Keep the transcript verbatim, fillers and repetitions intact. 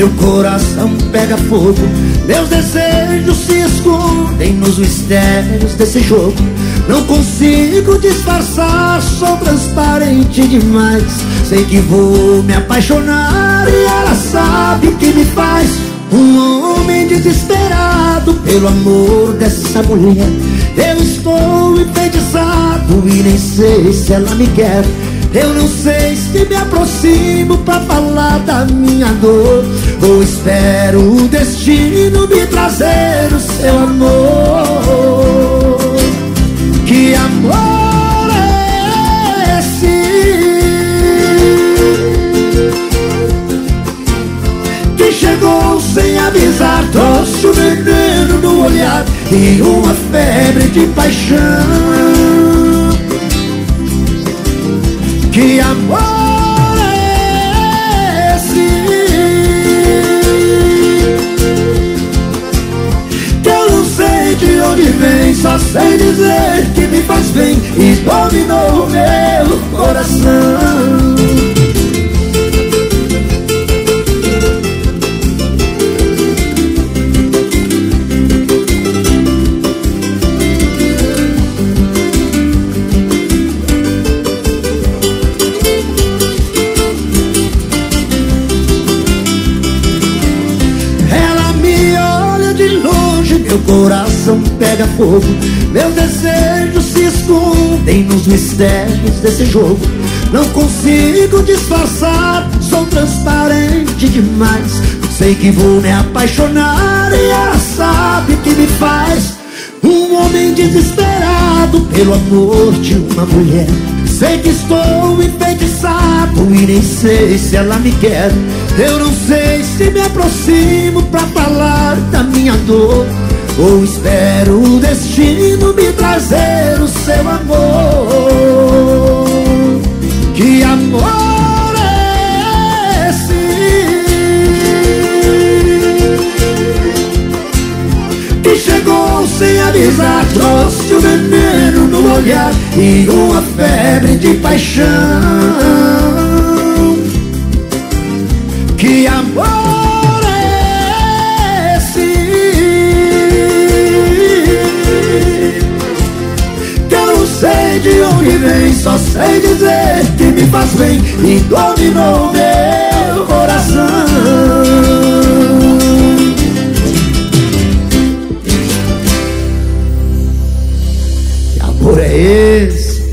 meu coração pega fogo. Meus desejos se escondem nos mistérios desse jogo. Não consigo disfarçar, sou transparente demais. Sei que vou me apaixonar e ela sabe que me faz um homem desesperado pelo amor dessa mulher. Eu estou enfeitiçado e nem sei se ela me quer. Eu não sei se me aproximo pra falar da minha dor, ou espero o destino me trazer o seu amor. Que amor é esse que chegou sem avisar, trouxe o veneno no olhar e uma febre de paixão? Que amor é esse que eu não sei de onde vem, só sei dizer que me faz bem e dominou o meu coração. Meu coração pega fogo, meus desejos se escondem nos mistérios desse jogo. Não consigo disfarçar, sou transparente demais. Sei que vou me apaixonar e ela sabe que me faz um homem desesperado pelo amor de uma mulher. Sei que estou enfeitiçado e nem sei se ela me quer. Eu não sei se me aproximo pra falar da minha dor, ou espero o destino me trazer o seu amor. Que amor é esse que chegou sem avisar, trouxe o veneno no olhar e uma febre de paixão? Que amor é esse que eu não sei de onde vem, só sei dizer que me faz bem e dominou meu coração. Que amor é esse